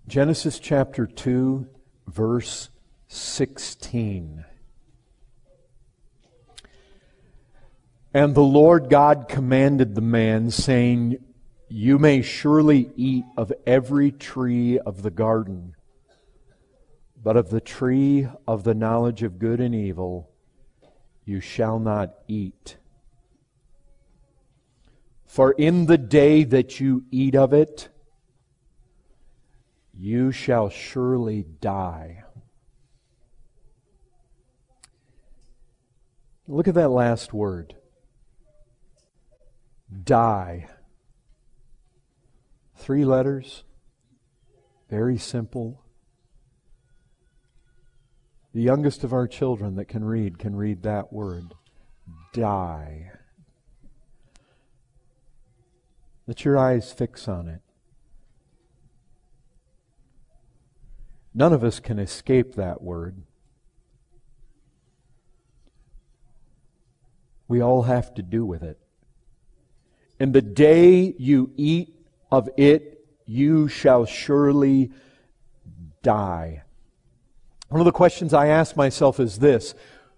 Genesis chapter 2, verse 16. And the Lord God commanded the man, saying, You may surely eat of every tree of the garden, but of the tree of the knowledge of good and evil you shall not eat. For in the day that you eat of it, you shall surely die. Look at that last word. Die. 3 letters. Very simple. The youngest of our children that can read that word. Die. Let your eyes fix on it. None of us can escape that word. We all have to do with it. And the day you eat of it, you shall surely die. One of the questions I ask myself is this: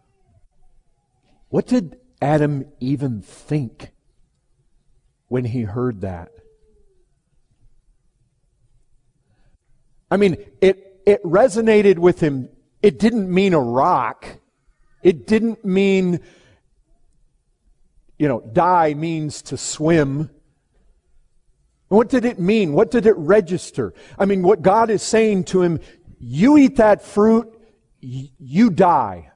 what did Adam even think when he heard that? I mean, it resonated with him. It didn't mean a rock. It didn't mean, die means to swim. What did it mean? What did it register? I mean, what God is saying to him, you eat that fruit, you die.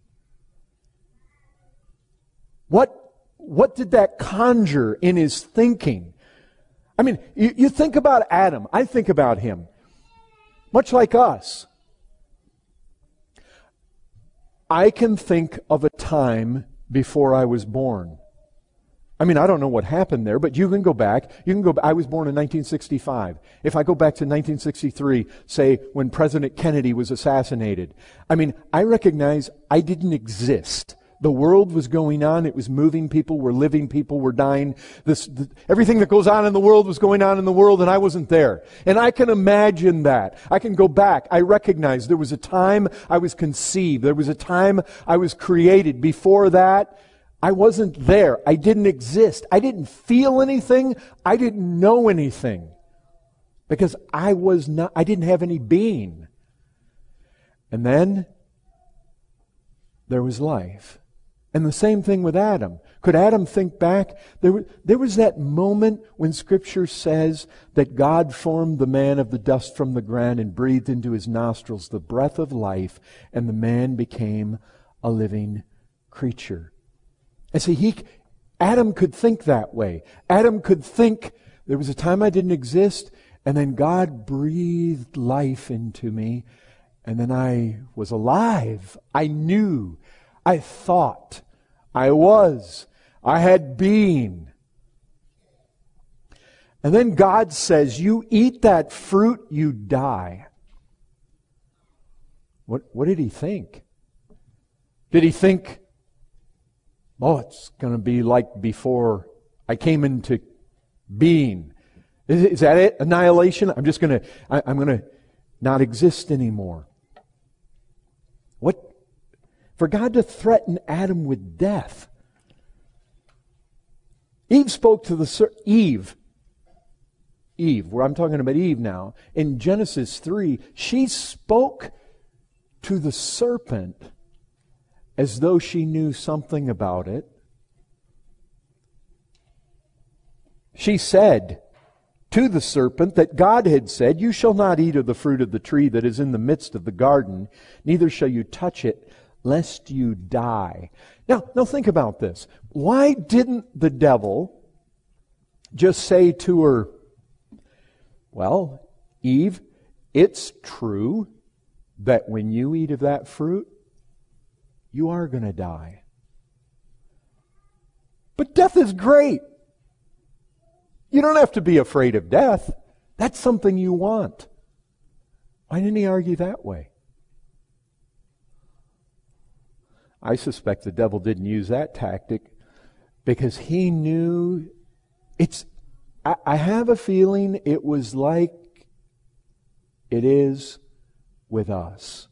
What did that conjure in his thinking? I mean, you think about Adam. I think about him. Much like us. I can think of a time before I was born. I mean, I don't know what happened there, but you can go back. I was born in 1965. If I go back to 1963, say, when President Kennedy was assassinated, I mean, I recognize I didn't exist. The world was going on. It was moving. People were living. People were dying. Everything that goes on in the world was going on in the world, and I wasn't there. And I can imagine that. I can go back. I recognize there was a time I was conceived. There was a time I was created. Before that, I wasn't there. I didn't exist. I didn't feel anything. I didn't know anything. Because I didn't have any being. And then there was life. And the same thing with Adam. Could Adam think back? There was that moment when Scripture says that God formed the man of the dust from the ground and breathed into his nostrils the breath of life, and the man became a living creature. And see, Adam could think that way. Adam could think, there was a time I didn't exist, and then God breathed life into me, and then I was alive. I knew. I thought. I was. I had being. And then God says, you eat that fruit, you die. What did he think? Did he think, it's going to be like before I came into being? Is that it? Annihilation? I'm going to not exist anymore. For God to threaten Adam with death. Eve spoke to Eve, where I'm talking about Eve now, in Genesis 3, she spoke to the serpent as though she knew something about it. She said to the serpent that God had said, you shall not eat of the fruit of the tree that is in the midst of the garden, neither shall you touch it, lest you die. Now think about this. Why didn't the devil just say to her, well, Eve, it's true that when you eat of that fruit, you are going to die. But death is great. You don't have to be afraid of death. That's something you want. Why didn't he argue that way? I suspect the devil didn't use that tactic because he knew I have a feeling it was like it is with us.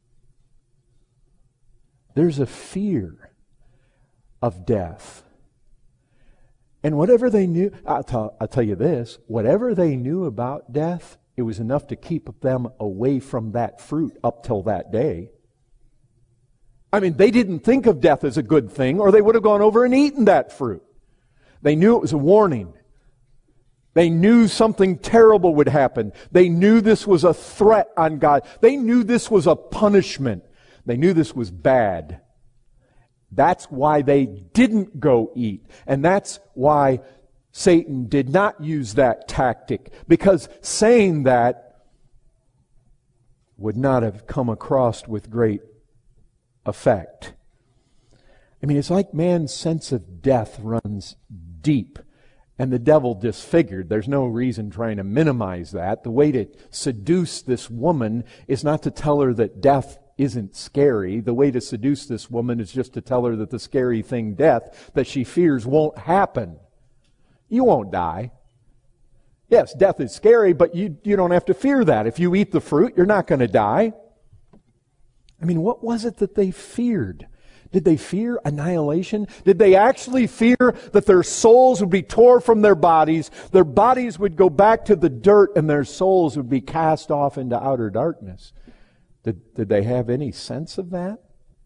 There's a fear of death. And whatever they knew, I'll tell you this, whatever they knew about death, it was enough to keep them away from that fruit up till that day. I mean, they didn't think of death as a good thing, or they would have gone over and eaten that fruit. They knew it was a warning. They knew something terrible would happen. They knew this was a threat on God. They knew this was a punishment. They knew this was bad. That's why they didn't go eat. And that's why Satan did not use that tactic. Because saying that would not have come across with great effect. I mean, it's like man's sense of death runs deep. And the devil disfigured. There's no reason trying to minimize that. The way to seduce this woman is not to tell her that death isn't scary. The way to seduce this woman is just to tell her that the scary thing, death, that she fears won't happen. You won't die. Yes, death is scary, but you don't have to fear that. If you eat the fruit, you're not going to die. I mean, what was it that they feared? Did they fear annihilation? Did they actually fear that their souls would be torn from their bodies would go back to the dirt, and their souls would be cast off into outer darkness? Did they have any sense of that?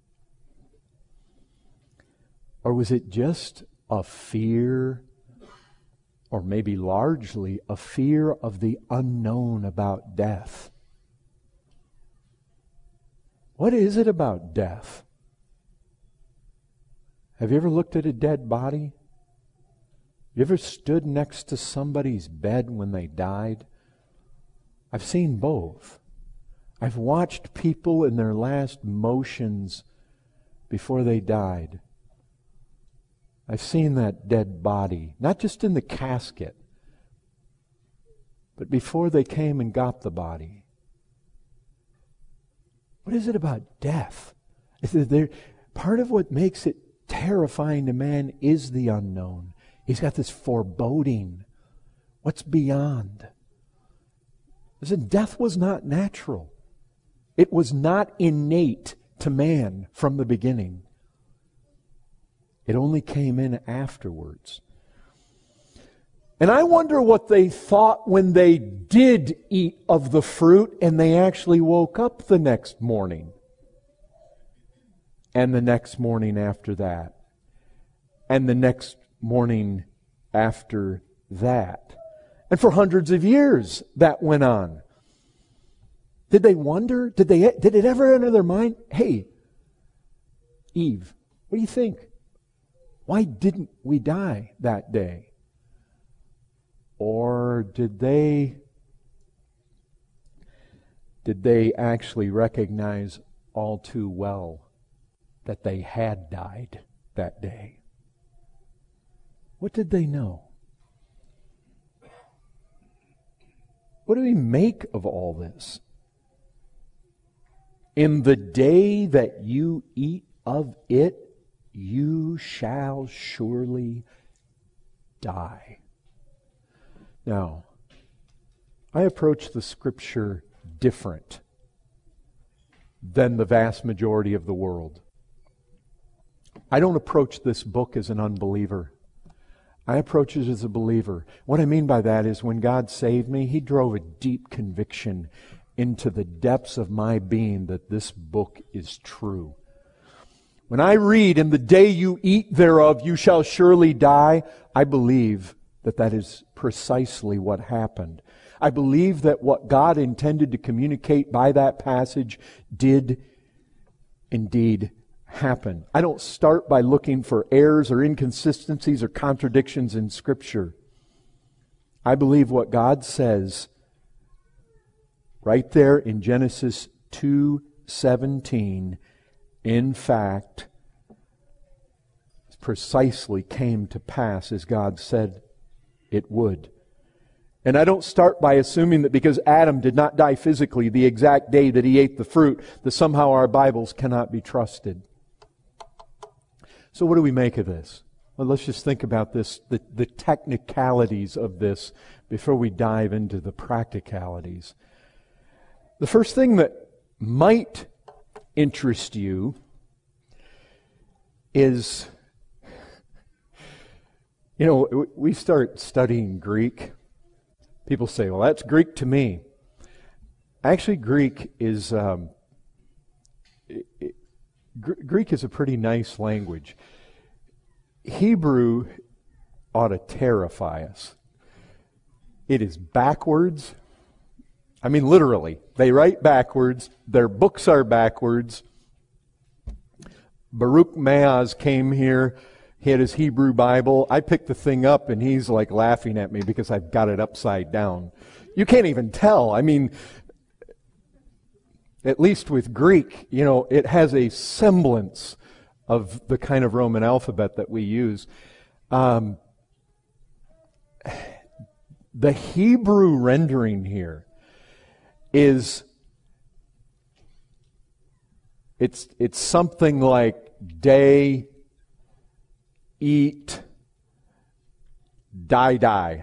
Or was it just a fear, or maybe largely a fear of the unknown about death? What is it about death? Have you ever looked at a dead body? You ever stood next to somebody's bed when they died? I've seen both. I've watched people in their last motions before they died. I've seen that dead body, not just in the casket, but before they came and got the body. What is it about death? Part of what makes it terrifying to man is the unknown. He's got this foreboding. What's beyond? Listen, death was not natural. It was not innate to man from the beginning. It only came in afterwards. And I wonder what they thought when they did eat of the fruit and they actually woke up the next morning. And the next morning after that. And the next morning after that. And for hundreds of years that went on. Did they wonder? Did it ever enter their mind? Hey, Eve, what do you think? Why didn't we die that day? Or did they actually recognize all too well that they had died that day? What did they know? What do we make of all this? In the day that you eat of it, you shall surely die. Now, I approach the Scripture different than the vast majority of the world. I don't approach this book as an unbeliever. I approach it as a believer. What I mean by that is when God saved me, He drove a deep conviction into the depths of my being that this book is true. When I read, "In the day you eat thereof, you shall surely die," I believe that that is precisely what happened. I believe that what God intended to communicate by that passage did indeed happen. I don't start by looking for errors or inconsistencies or contradictions in Scripture. I believe what God says right there in Genesis 2:17, in fact, precisely came to pass as God said it would. And I don't start by assuming that because Adam did not die physically the exact day that he ate the fruit, that somehow our Bibles cannot be trusted. So what do we make of this? Well, let's just think about this, the technicalities of this, before we dive into the practicalities. The first thing that might interest you is, we start studying Greek. People say, well, that's Greek to me. Actually, Greek is a pretty nice language. Hebrew ought to terrify us. It is backwards. I mean, literally. They write backwards. Their books are backwards. Baruch Maaz came here. He had his Hebrew Bible. I picked the thing up, and he's like laughing at me because I've got it upside down. You can't even tell. I mean, at least with Greek, it has a semblance of the kind of Roman alphabet that we use. The Hebrew rendering here is, it's something like day, eat, die.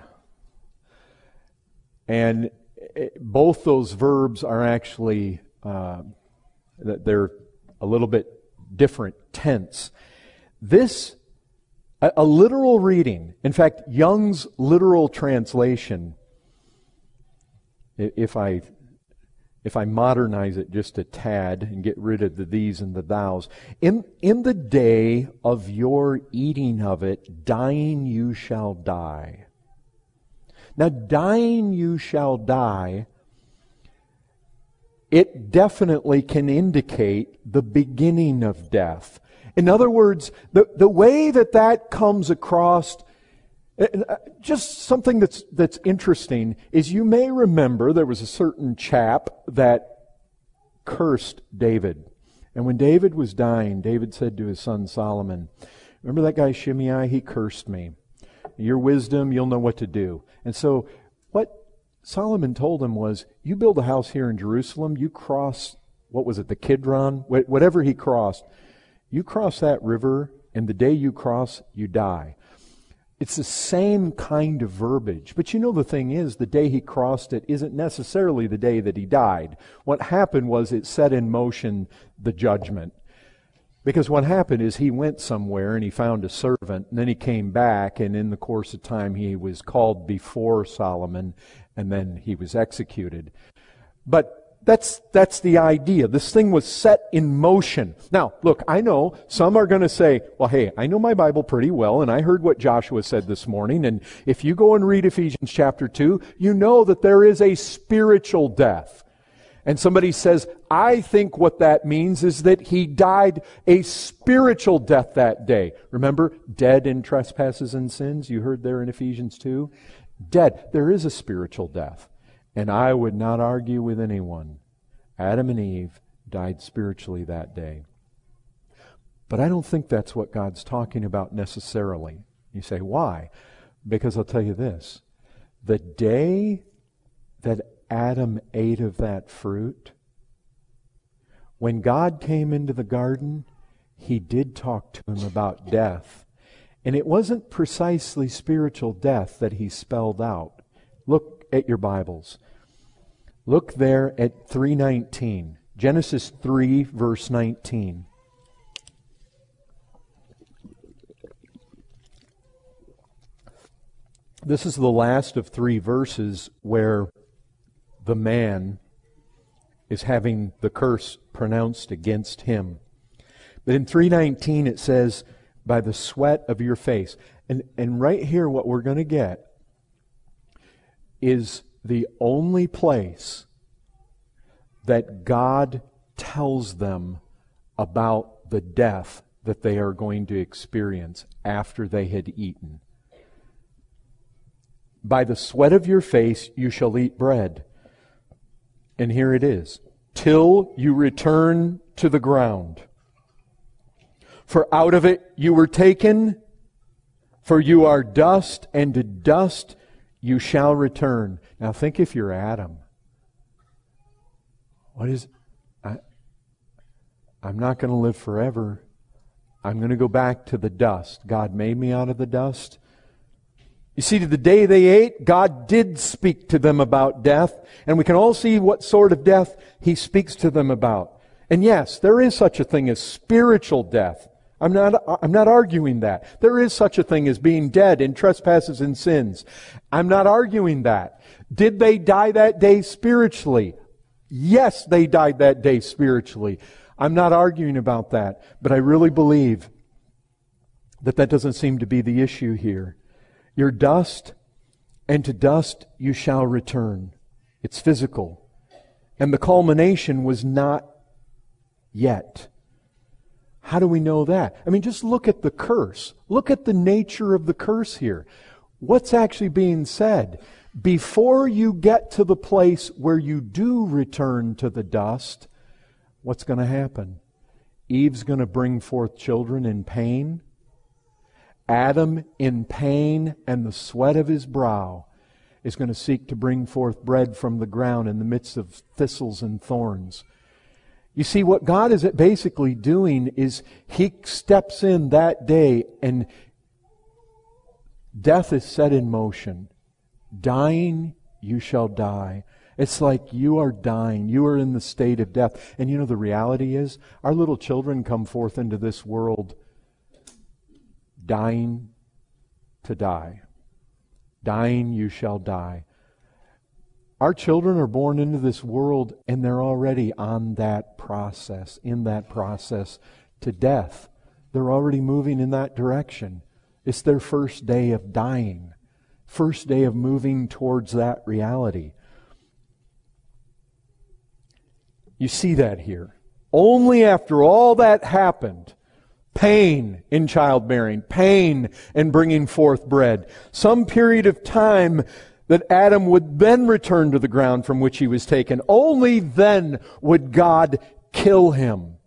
And both those verbs are actually, they're a little bit different tense. This, a literal reading, in fact, Young's literal translation, if I modernize it just a tad and get rid of the these and the thous, in the day of your eating of it, dying you shall die. Now, dying you shall die, it definitely can indicate the beginning of death. In other words, the way that comes across, just something that's interesting, is you may remember there was a certain chap that cursed David. And when David was dying, David said to his son Solomon, remember that guy Shimei? He cursed me. Your wisdom, you'll know what to do. And so what Solomon told him was, you build a house here in Jerusalem, you cross, what was it, the Kidron? Whatever he crossed. You cross that river, and the day you cross, you die. It's the same kind of verbiage. But the thing is, the day he crossed it isn't necessarily the day that he died. What happened was it set in motion the judgment. Because what happened is he went somewhere and he found a servant, and then he came back, and in the course of time he was called before Solomon, and then he was executed. But that's the idea. This thing was set in motion. Now, look, I know some are going to say, well, hey, I know my Bible pretty well, and I heard what Joshua said this morning, and if you go and read Ephesians chapter 2, you know that there is a spiritual death. And somebody says, I think what that means is that he died a spiritual death that day. Remember, dead in trespasses and sins, you heard there in Ephesians 2? Dead. There is a spiritual death. And I would not argue with anyone. Adam and Eve died spiritually that day. But I don't think that's what God's talking about necessarily. You say, why? Because I'll tell you this. The day that Adam ate of that fruit, when God came into the garden, He did talk to him about death. And it wasn't precisely spiritual death that He spelled out. Look at your Bibles. Look there at 3:19. Genesis 3, verse 19. This is the last of 3 verses where the man is having the curse pronounced against him. But in 3:19 it says, by the sweat of your face. And right here what we're going to get is the only place that God tells them about the death that they are going to experience after they had eaten. By the sweat of your face you shall eat bread. And here it is. Till you return to the ground. For out of it you were taken, for you are dust, and to dust you shall return. Now think if you're Adam. I'm not going to live forever. I'm going to go back to the dust. God made me out of the dust. You see, to the day they ate, God did speak to them about death, and we can all see what sort of death He speaks to them about. And yes, there is such a thing as spiritual death. I'm not arguing that. There is such a thing as being dead in trespasses and sins. I'm not arguing that. Did they die that day spiritually? Yes, they died that day spiritually. I'm not arguing about that, but I really believe that that doesn't seem to be the issue here. You're dust, and to dust you shall return. It's physical. And the culmination was not yet. How do we know that? I mean, just look at the curse. Look at the nature of the curse here. What's actually being said? Before you get to the place where you do return to the dust, what's going to happen? Eve's going to bring forth children in pain. Adam, in pain and the sweat of his brow, is going to seek to bring forth bread from the ground in the midst of thistles and thorns. You see, what God is basically doing is He steps in that day and death is set in motion. Dying, you shall die. It's like you are dying. You are in the state of death. And you know, the reality is, our little children come forth into this world dying to die. Dying, you shall die. Our children are born into this world and they're already on that process, in that process to death. They're already moving in that direction. It's their first day of dying. First day of moving towards that reality. You see that here. Only after all that happened, pain in childbearing, pain in bringing forth bread, some period of time that Adam would then return to the ground from which he was taken. Only then would God kill him.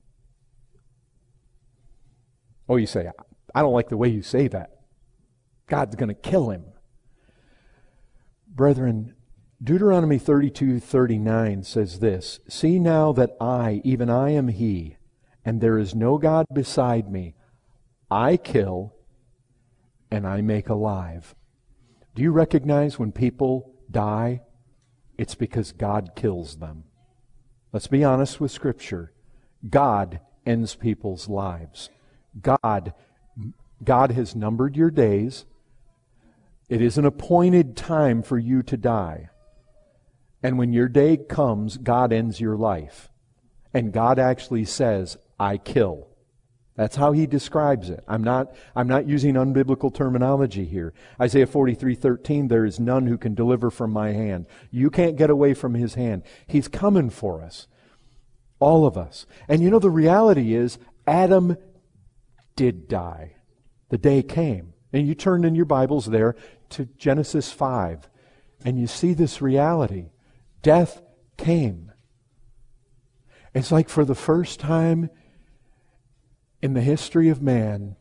Oh, you say, I don't like the way you say that. God's going to kill him. Brethren, Deuteronomy 32:39 says this, "See now that I, even I am He, and there is no God beside me. I kill, and I make alive." Do you recognize when people die, it's because God kills them? Let's be honest with Scripture. God ends people's lives. God has numbered your days. It is an appointed time for you to die. And when your day comes, God ends your life. And God actually says, I kill. That's how He describes it. I'm not using unbiblical terminology here. Isaiah 43:13, there is none who can deliver from my hand. You can't get away from His hand. He's coming for us. All of us. And you know, the reality is, Adam did die. The day came. And you turned in your Bibles there to Genesis 5. And you see this reality. Death came. It's like for the first time in the history of man,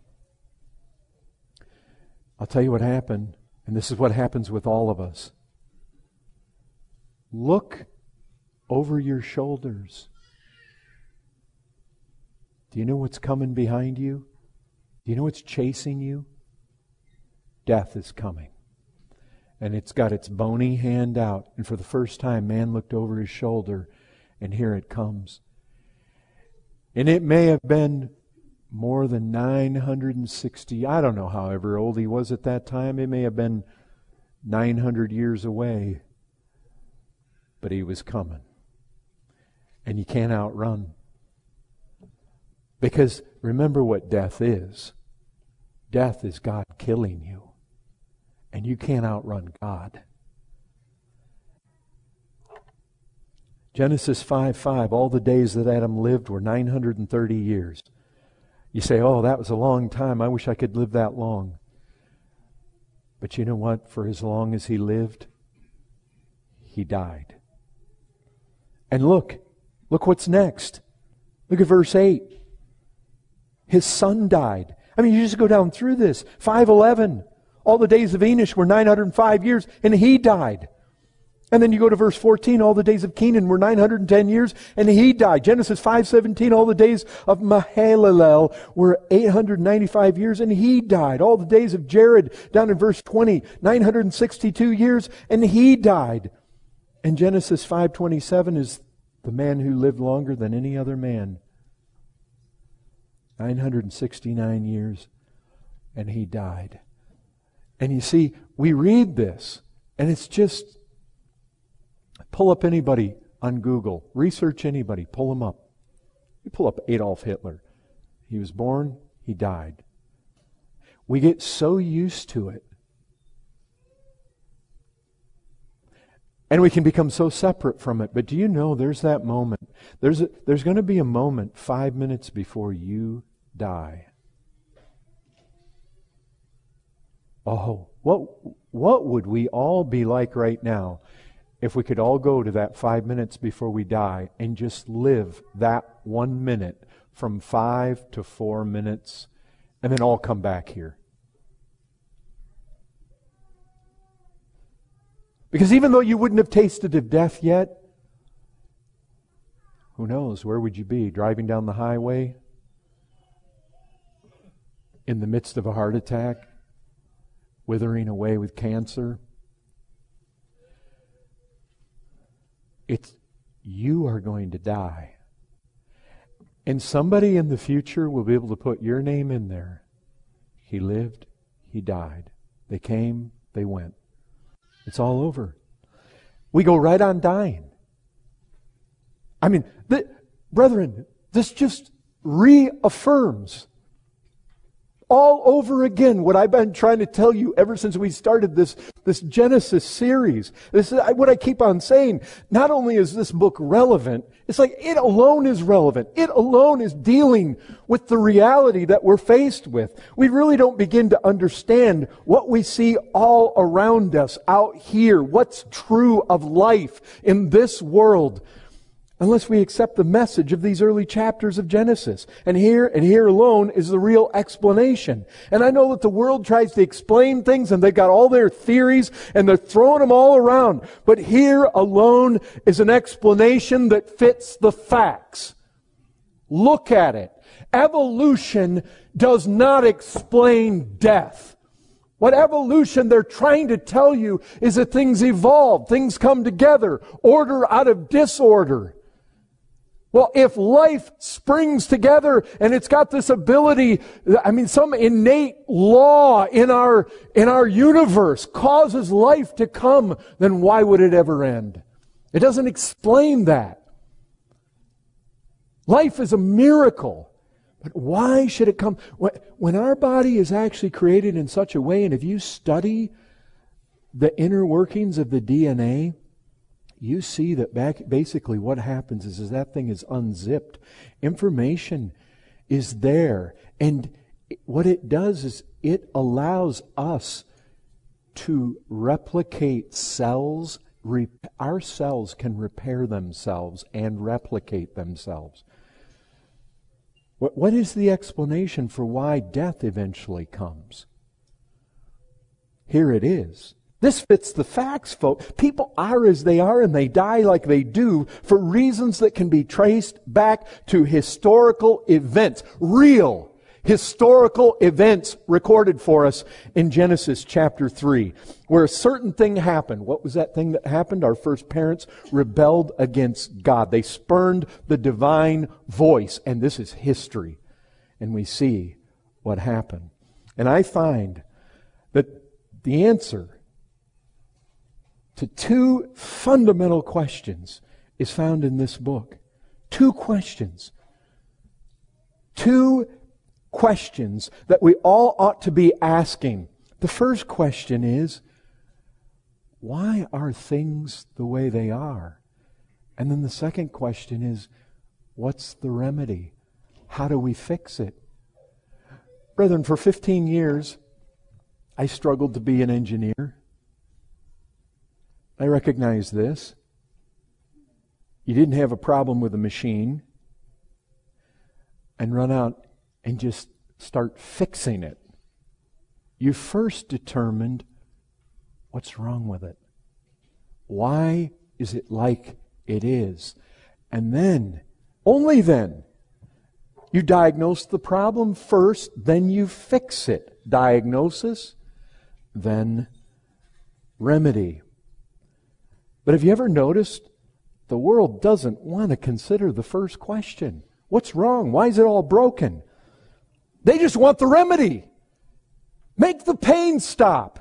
I'll tell you what happened, and this is what happens with all of us. Look over your shoulders. Do you know what's coming behind you? Do you know what's chasing you? Death is coming. And it's got its bony hand out. And for the first time, man looked over his shoulder, and here it comes. And it may have been more than 960, I don't know however old he was at that time. It may have been 900 years away. But he was coming. And you can't outrun. Because remember what death is. Death is God killing you. And you can't outrun God. Genesis 5:5, all the days that Adam lived were 930 years. You say, oh, that was a long time. I wish I could live that long. But you know what? For as long as he lived, he died. And look what's next. Look at verse 8. His son died. I mean, you just go down through this. 5:11. All the days of Enosh were 905 years, and he died. And then you go to verse 14, all the days of Kenan were 910 years, and he died. Genesis 5:17, all the days of Mahalalel were 895 years, and he died. All the days of Jared, down in verse 20, 962 years, and he died. And Genesis 5:27 is the man who lived longer than any other man. 969 years, and he died. And you see, we read this, and it's just... Pull up anybody on Google. Research anybody. Pull them up. You pull up Adolf Hitler. He was born, he died. We get so used to it. And we can become so separate from it. But do you know there's that moment? There's going to be a moment 5 minutes before you die. Oh, what would we all be like right now if we could all go to that 5 minutes before we die and just live that 1 minute from 5 to 4 minutes and then all come back here? Because even though you wouldn't have tasted of death yet, who knows, where would you be? Driving down the highway? In the midst of a heart attack? Withering away with cancer? You are going to die. And somebody in the future will be able to put your name in there. He lived, he died. They came, they went. It's all over. We go right on dying. I mean, brethren, this just reaffirms all over again what I've been trying to tell you ever since we started this Genesis series. This is what I keep on saying. Not only is this book relevant, it's like it alone is relevant. It alone is dealing with the reality that we're faced with. We really don't begin to understand what we see all around us out here, what's true of life in this world, unless we accept the message of these early chapters of Genesis. And here alone is the real explanation. And I know that the world tries to explain things and they've got all their theories and they're throwing them all around. But here alone is an explanation that fits the facts. Look at it. Evolution does not explain death. What evolution they're trying to tell you is that things evolve, things come together, order out of disorder. Well, if life springs together and it's got this ability, some innate law in our universe causes life to come, then why would it ever end? It doesn't explain that. Life is a miracle. But why should it come? When our body is actually created in such a way, and if you study the inner workings of the DNA, you see that basically what happens is that thing is unzipped. Information is there. And what it does is it allows us to replicate cells. Our cells can repair themselves and replicate themselves. What is the explanation for why death eventually comes? Here it is. This fits the facts, folks. People are as they are and they die like they do for reasons that can be traced back to historical events. Real historical events recorded for us in Genesis chapter 3, where a certain thing happened. What was that thing that happened? Our first parents rebelled against God. They spurned the divine voice. And this is history. And we see what happened. And I find that the answer to two fundamental questions is found in this book. Two questions. Two questions that we all ought to be asking. The first question is, why are things the way they are? And then the second question is, what's the remedy? How do we fix it? Brethren, for 15 years, I struggled to be an engineer. I recognize this. You didn't have a problem with a machine and run out and just start fixing it. You first determined what's wrong with it. Why is it like it is? And then, only then, you diagnose the problem first, then you fix it. Diagnosis, then remedy. But have you ever noticed the world doesn't want to consider the first question? What's wrong? Why is it all broken? They just want the remedy. Make the pain stop.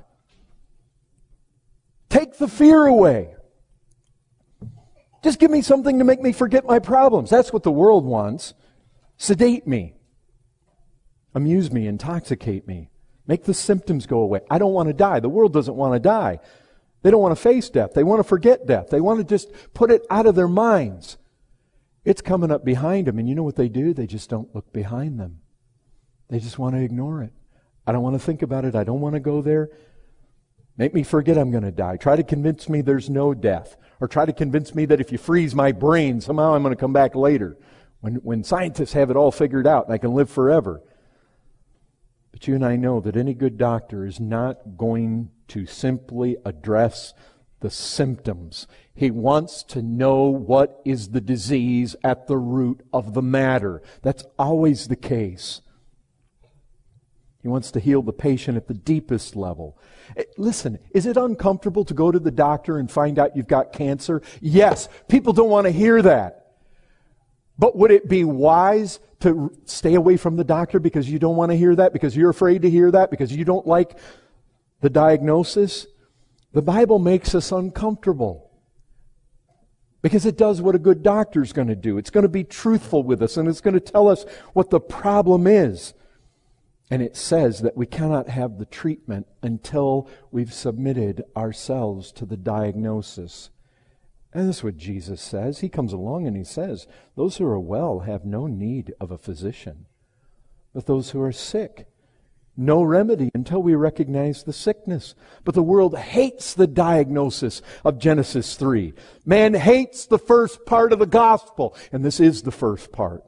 Take the fear away. Just give me something to make me forget my problems. That's what the world wants. Sedate me. Amuse me. Intoxicate me. Make the symptoms go away. I don't want to die. The world doesn't want to die. They don't want to face death. They want to forget death. They want to just put it out of their minds. It's coming up behind them, and you know what they do? They just don't look behind them. They just want to ignore it. I don't want to think about it. I don't want to go there. Make me forget I'm going to die. Try to convince me there's no death. Or try to convince me that if you freeze my brain, somehow I'm going to come back later. When scientists have it all figured out and I can live forever. But you and I know that any good doctor is not going to simply address the symptoms. He wants to know what is the disease at the root of the matter. That's always the case. He wants to heal the patient at the deepest level. Listen, is it uncomfortable to go to the doctor and find out you've got cancer? Yes, people don't want to hear that. But would it be wise to stay away from the doctor because you don't want to hear that, because you're afraid to hear that, because you don't like the diagnosis? The Bible makes us uncomfortable because it does what a good doctor is going to do. It's going to be truthful with us, and it's going to tell us what the problem is. And it says that we cannot have the treatment until we've submitted ourselves to the diagnosis. And that's what Jesus says. He comes along and he says, those who are well have no need of a physician, but those who are sick, no remedy until we recognize the sickness. But the world hates the diagnosis of Genesis 3. Man hates the first part of the gospel, and this is the first part.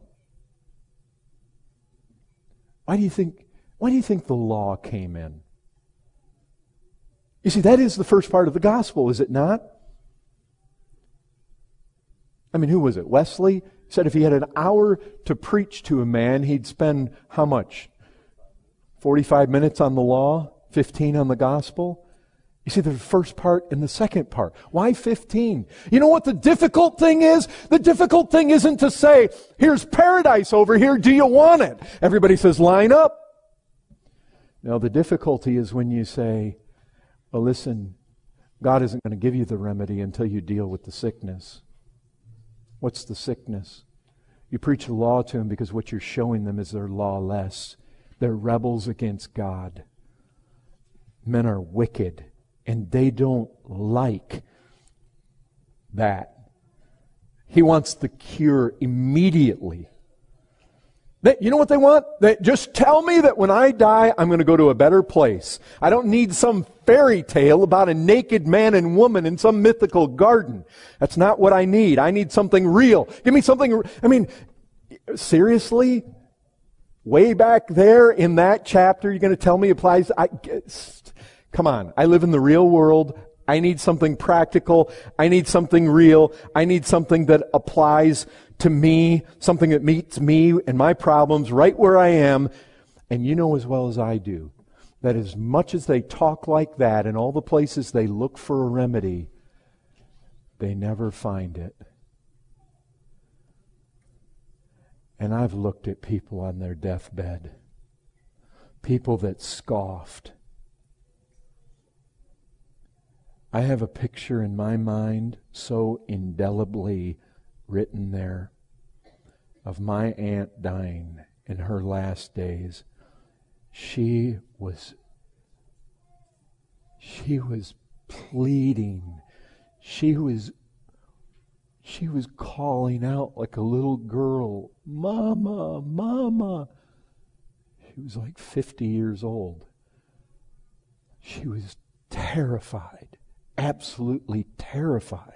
Why do you think the law came in? You see, that is the first part of the gospel, is it not? I mean, who was it? Wesley said if he had an hour to preach to a man, he'd spend how much? 45 minutes on the law, 15 on the gospel. You see, the first part and the second part. Why 15? You know what the difficult thing is? The difficult thing isn't to say, here's paradise over here, do you want it? Everybody says, line up. No, the difficulty is when you say, well, listen, God isn't going to give you the remedy until you deal with the sickness. What's the sickness? You preach the law to them because what you're showing them is they're lawless. They're rebels against God. Men are wicked, and they don't like that. He wants the cure immediately. You know what they want? Just tell me that when I die, I'm going to go to a better place. I don't need some fairy tale about a naked man and woman in some mythical garden. That's not what I need. I need something real. Give me something. I mean, seriously? Way back there in that chapter, you're going to tell me applies? Come on. I live in the real world. I need something practical. I need something real. I need something that applies to me, something that meets me and my problems right where I am. And you know as well as I do that as much as they talk like that in all the places they look for a remedy, they never find it. And I've looked at people on their deathbed, people that scoffed. I have a picture in my mind so indelibly written there of my aunt dying in her last days. She was pleading. She was calling out like a little girl, "Mama, Mama." She was like 50 years old. She was terrified, absolutely terrified.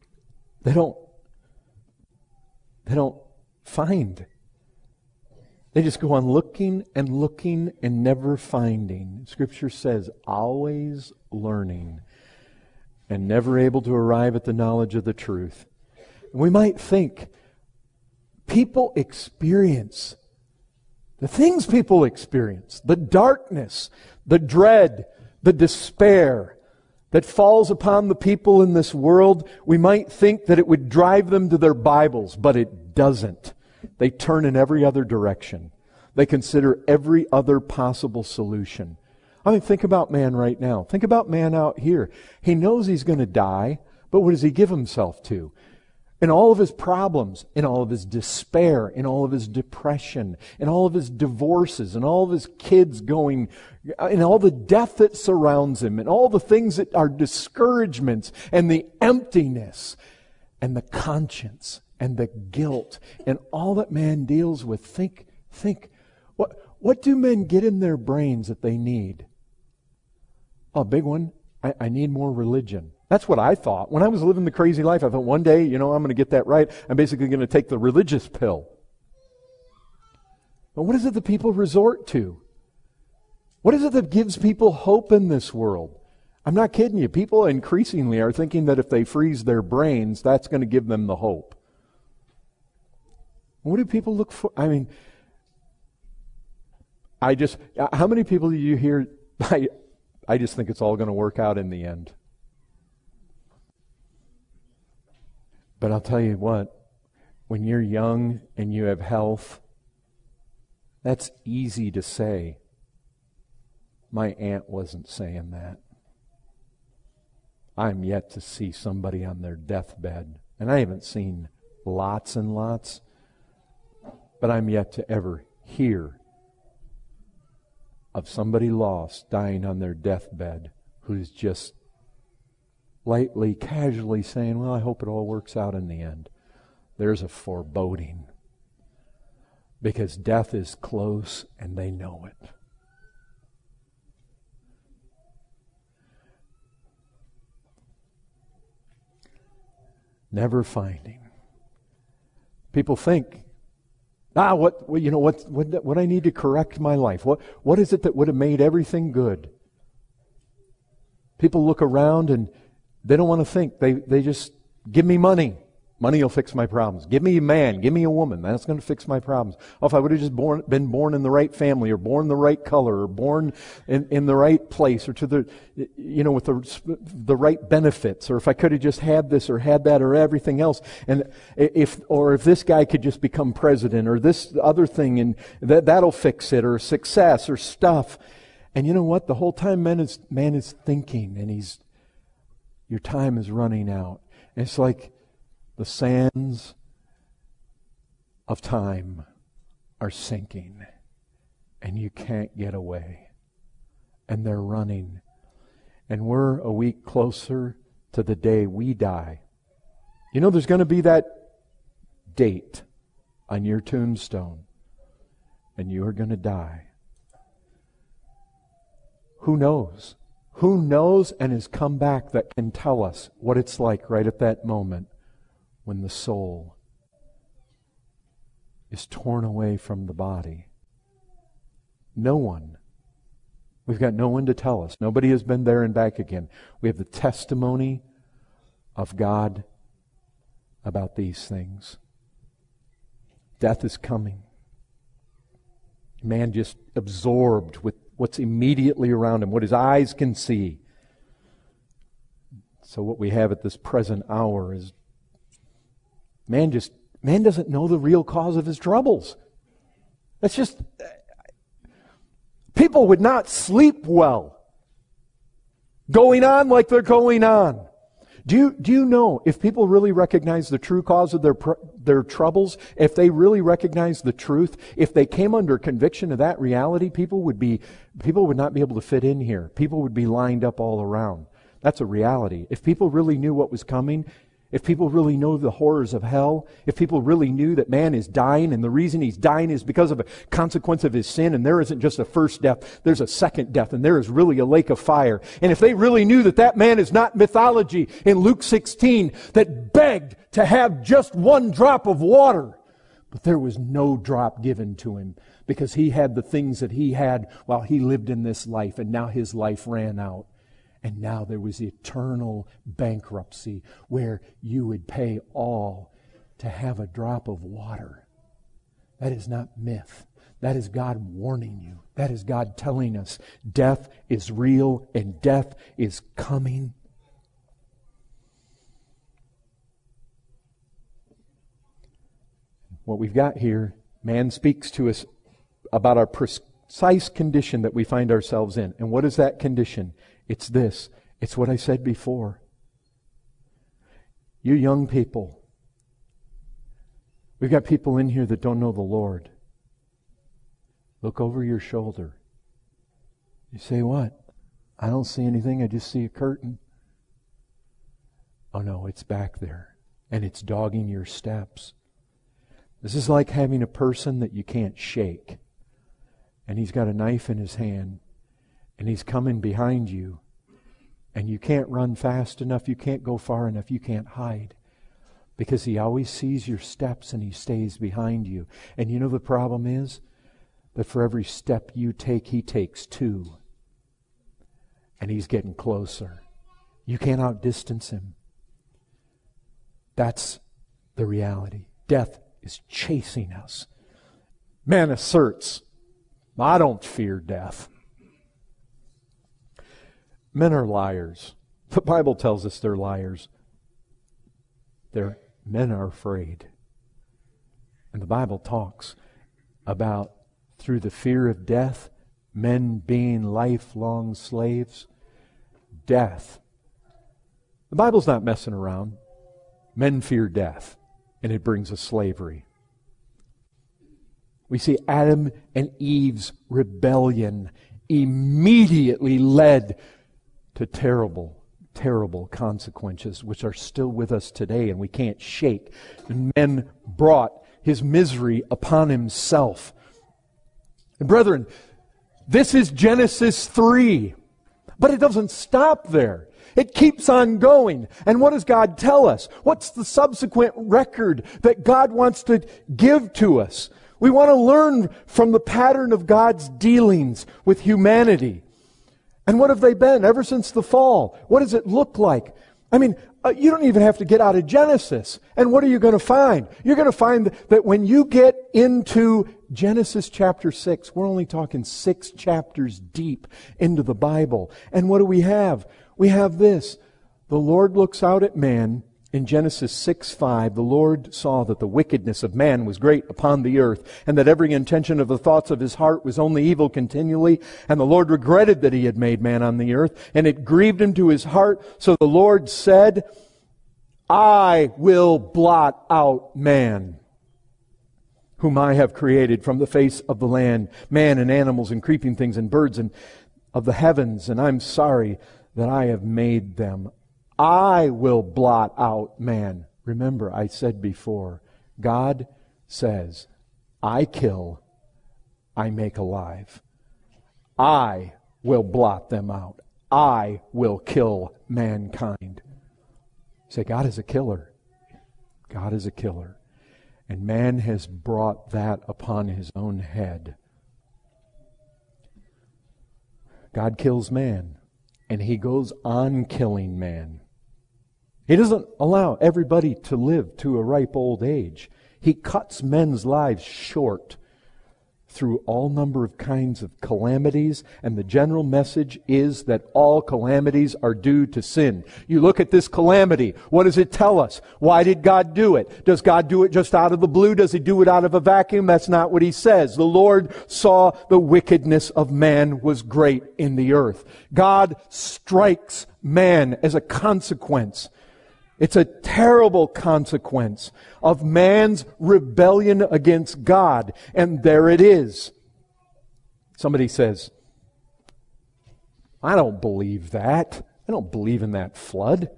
They don't find They just go on looking and looking and never finding. Scripture says, always learning and never able to arrive at the knowledge of the truth. We might think people experience the things people experience, the darkness, the dread, the despair that falls upon the people in this world. We might think that it would drive them to their Bibles, but it doesn't. They turn in every other direction. They consider every other possible solution. I mean, think about man right now. Think about man out here. He knows he's going to die, but what does he give himself to? In all of his problems, in all of his despair, in all of his depression, in all of his divorces, in all of his kids going, in all the death that surrounds him, and all the things that are discouragements, and the emptiness, and the conscience, and the guilt, and all that man deals with. Think, what do men get in their brains that they need? Oh, big one, I need more religion. That's what I thought. When I was living the crazy life, I thought one day, I'm going to get that right. I'm basically going to take the religious pill. But what is it that people resort to? What is it that gives people hope in this world? I'm not kidding you. People increasingly are thinking that if they freeze their brains, that's going to give them the hope. What do people look for? I mean, how many people do you hear, I just think it's all going to work out in the end. But I'll tell you what, when you're young and you have health, that's easy to say. My aunt wasn't saying that. I'm yet to see somebody on their deathbed, and I haven't seen lots and lots, but I'm yet to ever hear of somebody lost dying on their deathbed who's just lightly, casually saying, well, I hope it all works out in the end. There's a foreboding. Because death is close and they know it. Never finding. People think, what I need to correct my life? What is it that would have made everything good? People look around and they don't want to think. They just, give me money. Money will fix my problems. Give me a man. Give me a woman. That's going to fix my problems. Oh, if I would have just been born in the right family, or born the right color, or born in the right place, or to the, with the right benefits, or if I could have just had this or had that or everything else, and if this guy could just become president, or this other thing, and that'll fix it, or success, or stuff. And you know what? The whole time man is thinking, and your time is running out. And it's like the sands of time are sinking, and you can't get away. And they're running. And we're a week closer to the day we die. There's going to be that date on your tombstone, and you are going to die. Who knows? Who knows and has come back that can tell us what it's like right at that moment when the soul is torn away from the body? No one. We've got no one to tell us. Nobody has been there and back again. We have the testimony of God about these things. Death is coming. Man just absorbed with what's immediately around him, what his eyes can see. So what we have at this present hour is man doesn't know the real cause of his troubles. That's just, people would not sleep well going on like they're going on. Do you know, if people really recognize the true cause of their troubles, if they really recognize the truth, if they came under conviction of that reality, people would not be able to fit in here. People would be lined up all around. That's a reality. If people really knew what was coming, if people really know the horrors of hell, if people really knew that man is dying, and the reason he's dying is because of a consequence of his sin, and there isn't just a first death, there's a second death, and there is really a lake of fire. And if they really knew that man is not mythology in Luke 16 that begged to have just one drop of water, But there was no drop given to him because he had the things that he had while he lived in this life, and now his life ran out. And now there was eternal bankruptcy where you would pay all to have a drop of water. That is not myth. That is God warning you. That is God telling us death is real and death is coming. What we've got here, man speaks to us about our precise condition that we find ourselves in. And what is that condition? It's this. It's what I said before. You young people, we've got people in here that don't know the Lord. Look over your shoulder. You say, what? I don't see anything. I just see a curtain. Oh no, it's back there. And it's dogging your steps. This is like having a person that you can't shake. And he's got a knife in his hand. And he's coming behind you. And you can't run fast enough. You can't go far enough. You can't hide. Because he always sees your steps and he stays behind you. And you know the problem is? That for every step you take, he takes two. And he's getting closer. You can't outdistance him. That's the reality. Death is chasing us. Man asserts, I don't fear death. Men are liars. The Bible tells us they're liars. Men are afraid. And the Bible talks about through the fear of death, men being lifelong slaves. Death. The Bible's not messing around. Men fear death. And it brings us slavery. We see Adam and Eve's rebellion immediately led to terrible, terrible consequences, which are still with us today and we can't shake. And men brought his misery upon himself. And brethren, this is Genesis 3. But it doesn't stop there. It keeps on going. And what does God tell us? What's the subsequent record that God wants to give to us? We want to learn from the pattern of God's dealings with humanity. And what have they been ever since the fall? What does it look like? I mean, you don't even have to get out of Genesis. And what are you going to find? You're going to find that when you get into Genesis chapter 6, we're only talking 6 chapters deep into the Bible. And what do we have? We have this. The Lord looks out at man. In Genesis 6:5, the Lord saw that the wickedness of man was great upon the earth, and that every intention of the thoughts of his heart was only evil continually. And the Lord regretted that he had made man on the earth, and it grieved him to his heart. So the Lord said, I will blot out man, whom I have created from the face of the land, man and animals and creeping things and birds and of the heavens, and I'm sorry that I have made them. I will blot out man. Remember, I said before, God says, I kill, I make alive. I will blot them out. I will kill mankind. Say, God is a killer. God is a killer. And man has brought that upon his own head. God kills man, and he goes on killing man. He doesn't allow everybody to live to a ripe old age. He cuts men's lives short through all number of kinds of calamities, and the general message is that all calamities are due to sin. You look at this calamity, what does it tell us? Why did God do it? Does God do it just out of the blue? Does He do it out of a vacuum? That's not what He says. The Lord saw the wickedness of man was great in the earth. God strikes man as a consequence. It's a terrible consequence of man's rebellion against God. And there it is. Somebody says, I don't believe that. I don't believe in that flood.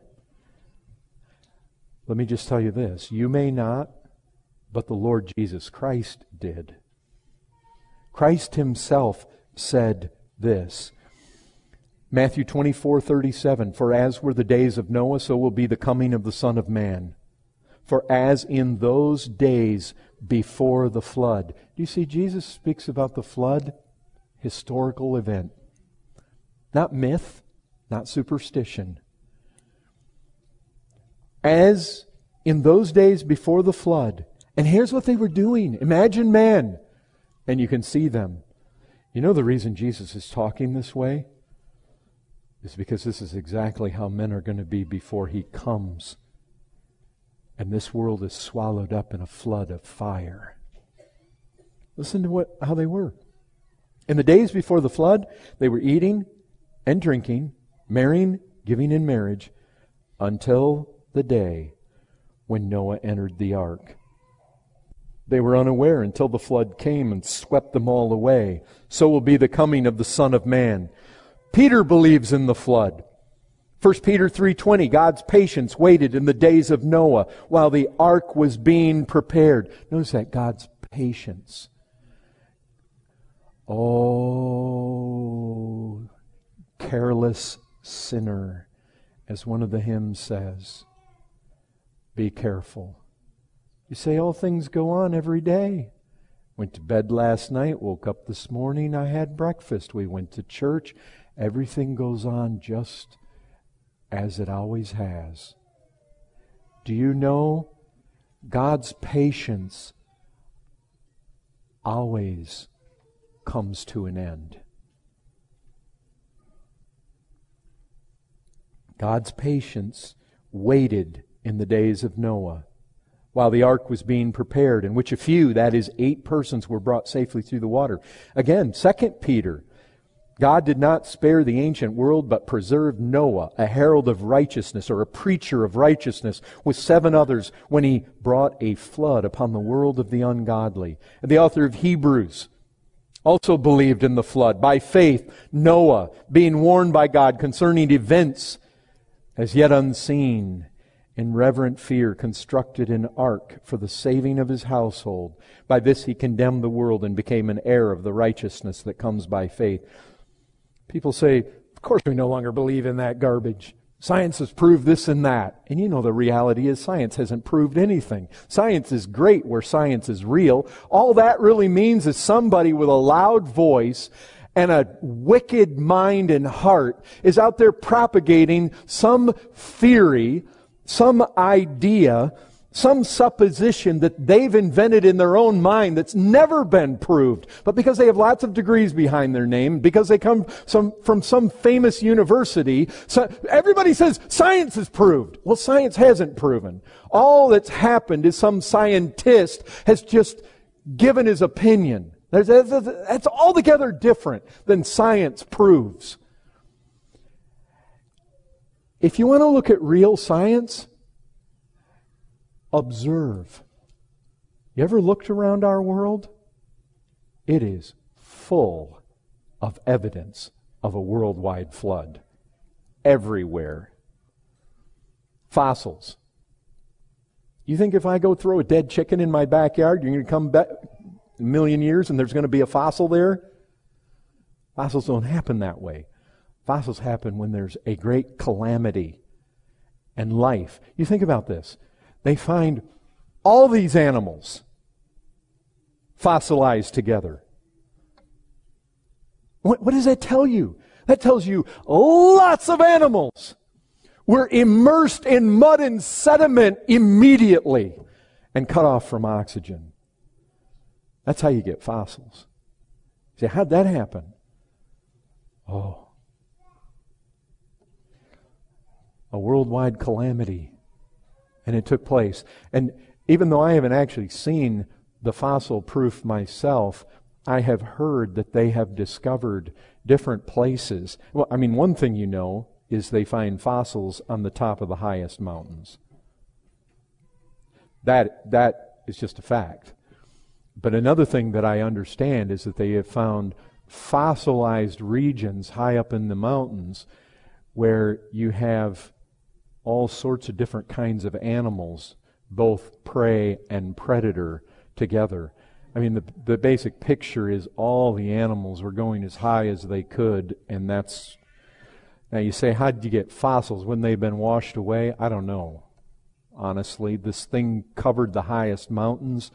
Let me just tell you this. You may not, but the Lord Jesus Christ did. Christ Himself said this. Matthew 24:37, for as were the days of Noah, so will be the coming of the Son of Man. For as in those days before the flood. Do you see, Jesus speaks about the flood? Historical event. Not myth, not superstition. As in those days before the flood. And here's what they were doing. Imagine man. And you can see them. You know the reason Jesus is talking this way? Is because this is exactly how men are going to be before He comes. And this world is swallowed up in a flood of fire. Listen to how they were. In the days before the flood, they were eating and drinking, marrying, giving in marriage, until the day when Noah entered the ark. They were unaware until the flood came and swept them all away. So will be the coming of the Son of Man. Peter believes in the flood. 1 Peter 3:20, God's patience waited in the days of Noah while the ark was being prepared. Notice that, God's patience. Oh, careless sinner, as one of the hymns says, be careful. You say, all things go on every day. Went to bed last night, woke up this morning, I had breakfast. We went to church. Everything goes on just as it always has. Do you know God's patience always comes to an end? God's patience waited in the days of Noah while the ark was being prepared, in which a few, that is 8 persons, were brought safely through the water. Again, 2 Peter, God did not spare the ancient world, but preserved Noah, a herald of righteousness, or a preacher of righteousness, with 7 others, when He brought a flood upon the world of the ungodly. And the author of Hebrews also believed in the flood. By faith, Noah, being warned by God concerning events as yet unseen, in reverent fear constructed an ark for the saving of his household. By this he condemned the world and became an heir of the righteousness that comes by faith. People say, of course we no longer believe in that garbage. Science has proved this and that. And you know the reality is science hasn't proved anything. Science is great where science is real. All that really means is somebody with a loud voice and a wicked mind and heart is out there propagating some theory, some idea, some supposition that they've invented in their own mind that's never been proved. But because they have lots of degrees behind their name, because they come from some famous university, so everybody says science is proved. Well, science hasn't proven. All that's happened is some scientist has just given his opinion. That's altogether different than science proves. If you want to look at real science, observe. You ever looked around our world? It is full of evidence of a worldwide flood. Everywhere. Fossils. You think if I go throw a dead chicken in my backyard, you're going to come back a million years and there's going to be a fossil there? Fossils don't happen that way. Fossils happen when there's a great calamity and life. You think about this. They find all these animals fossilized together. What does that tell you? That tells you lots of animals were immersed in mud and sediment immediately and cut off from oxygen. That's how you get fossils. You say, how'd that happen? Oh. A worldwide calamity. And it took place. And even though I haven't actually seen the fossil proof myself, I have heard that they have discovered different places. Well, I mean, one thing you know is they find fossils on the top of the highest mountains. That is just a fact. But another thing that I understand is that they have found fossilized regions high up in the mountains where you have all sorts of different kinds of animals, both prey and predator, together. I mean, the basic picture is all the animals were going as high as they could, and that's... Now you say, how did you get fossils? When they've been washed away? I don't know. honestly. This thing covered the highest mountains.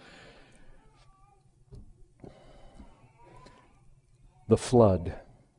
The flood.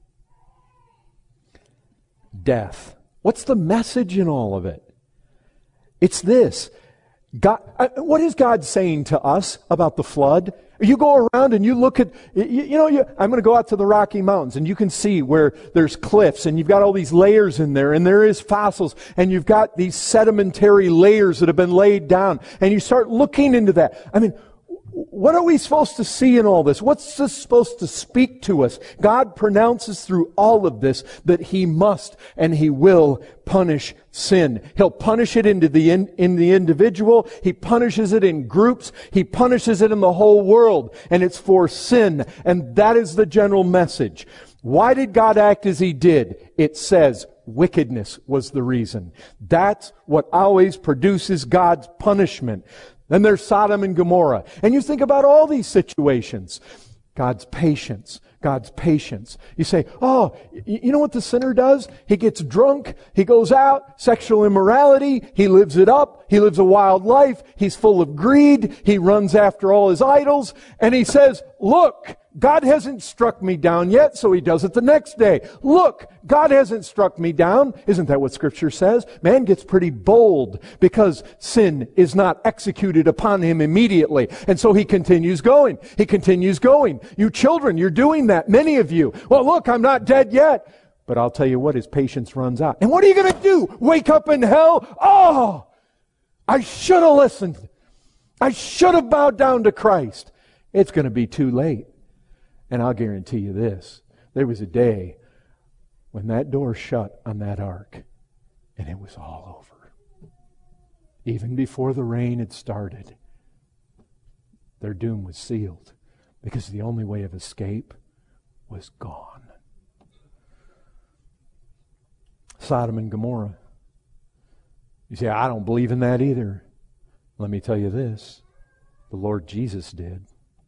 Death. What's the message in all of it? It's this. God, what is God saying to us about the flood? You go around and you look at, I'm going to go out to the Rocky Mountains and you can see where there's cliffs and you've got all these layers in there and there is fossils and you've got these sedimentary layers that have been laid down and you start looking into that. I mean, what are we supposed to see in all this? What's this supposed to speak to us? God pronounces through all of this that He must and He will punish sin. He'll punish it in the individual. He punishes it in groups. He punishes it in the whole world. And it's for sin. And that is the general message. Why did God act as He did? It says wickedness was the reason. That's what always produces God's punishment. Then there's Sodom and Gomorrah. And you think about all these situations. God's patience. God's patience. You say, oh, you know what the sinner does? He gets drunk. He goes out. Sexual immorality. He lives it up. He lives a wild life. He's full of greed. He runs after all his idols. And he says, look, God hasn't struck me down yet, so he does it the next day. Look, God hasn't struck me down. Isn't that what Scripture says? Man gets pretty bold because sin is not executed upon him immediately. And so he continues going. He continues going. You children, you're doing that. Many of you. Well, look, I'm not dead yet. But I'll tell you what, his patience runs out. And what are you going to do? Wake up in hell? Oh, I should have listened. I should have bowed down to Christ. It's going to be too late. And I'll guarantee you this. There was a day when that door shut on that ark and it was all over. Even before the rain had started, their doom was sealed because the only way of escape was gone. Sodom and Gomorrah. You say, I don't believe in that either. Let me tell you this. The Lord Jesus did.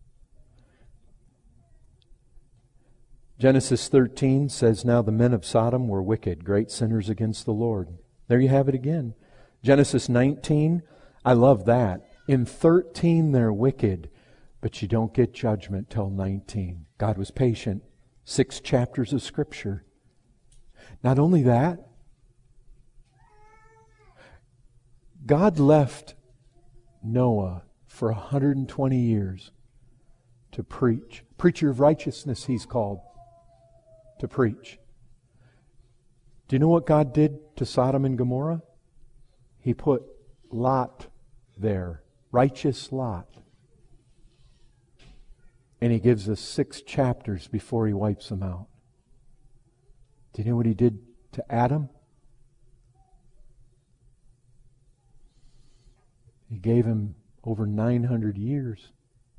Genesis 13 says, now the men of Sodom were wicked, great sinners against the Lord. There you have it again. Genesis 19, I love that. In 13 they're wicked, but you don't get judgment till 19. God was patient. 6 chapters of Scripture. Not only that, God left Noah for 120 years to preach. Preacher of righteousness, he's called. To preach. Do you know what God did to Sodom and Gomorrah? He put Lot there. Righteous Lot. And He gives us 6 chapters before He wipes them out. Do you know what He did to Adam? He gave him over 900 years.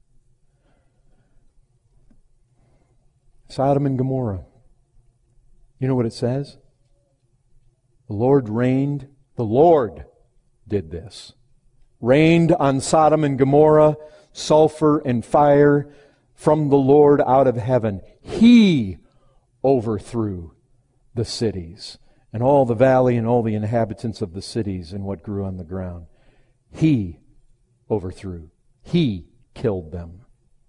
Sodom and Gomorrah. You know what it says? The Lord reigned. The Lord did this. Rained on Sodom and Gomorrah, sulfur and fire from the Lord out of heaven. He overthrew the cities and all the valley and all the inhabitants of the cities and what grew on the ground. He overthrew. He killed them.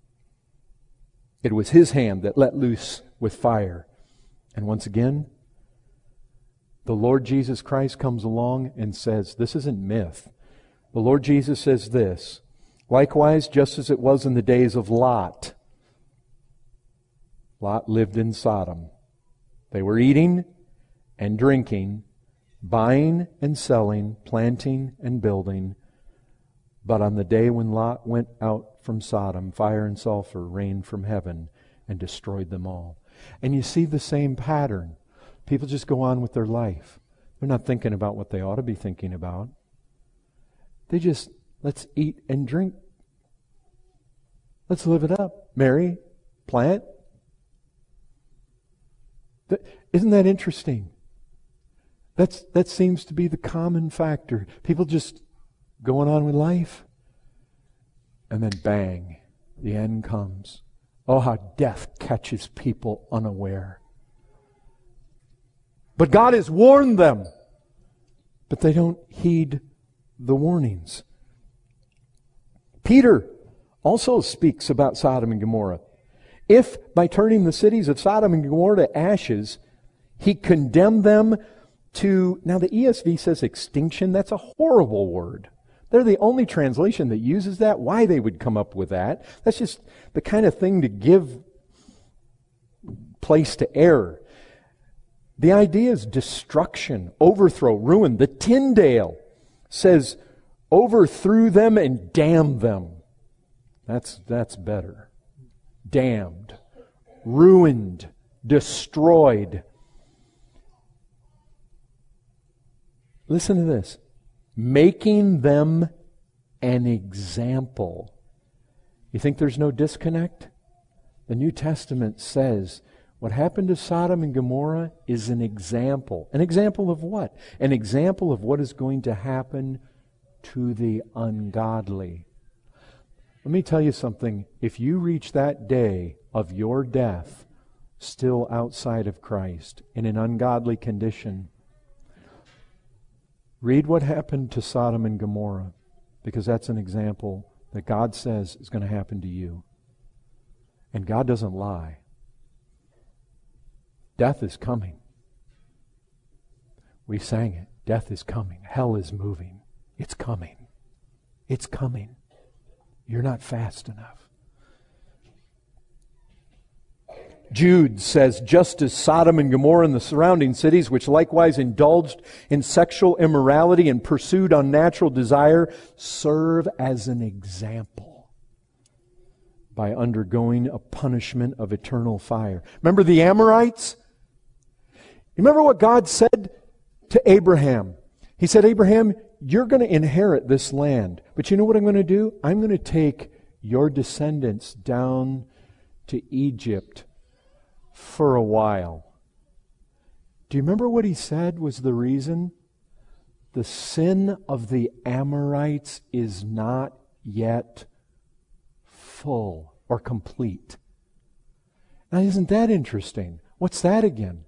It was His hand that let loose with fire. And once again, the Lord Jesus Christ comes along and says, this isn't myth. The Lord Jesus says this, likewise, just as it was in the days of Lot. Lot lived in Sodom. They were eating and drinking, buying and selling, planting and building. But on the day when Lot went out from Sodom, fire and sulfur rained from heaven and destroyed them all. And you see the same pattern. People just go on with their life. They're not thinking about what they ought to be thinking about. They just, let's eat and drink. Let's live it up. Marry, plant. Isn't that interesting? That seems to be the common factor. People just going on with life. And then bang, the end comes. Oh, how death catches people unaware. But God has warned them. But they don't heed the warnings. Peter also speaks about Sodom and Gomorrah. If by turning the cities of Sodom and Gomorrah to ashes, he condemned them to, now the ESV says extinction. That's a horrible word. They're the only translation that uses that. Why they would come up with that? That's just the kind of thing to give place to error. The idea is destruction, overthrow, ruin. The Tyndale says overthrew them and damned them. That's better. Damned, ruined, destroyed. Listen to this. Making them an example. You think there's no disconnect? The New Testament says what happened to Sodom and Gomorrah is an example. An example of what? An example of what is going to happen to the ungodly. Let me tell you something. If you reach that day of your death still outside of Christ, in an ungodly condition, read what happened to Sodom and Gomorrah, because that's an example that God says is going to happen to you. And God doesn't lie. Death is coming. We sang it. Death is coming. Hell is moving. It's coming. It's coming. You're not fast enough. Jude says, just as Sodom and Gomorrah and the surrounding cities, which likewise indulged in sexual immorality and pursued unnatural desire, serve as an example by undergoing a punishment of eternal fire. Remember the Amorites? Remember what God said to Abraham? He said, Abraham, you're going to inherit this land. But you know what I'm going to do? I'm going to take your descendants down to Egypt for a while. Do you remember what he said was the reason? The sin of the Amorites is not yet full or complete. Now, isn't that interesting? What's that again?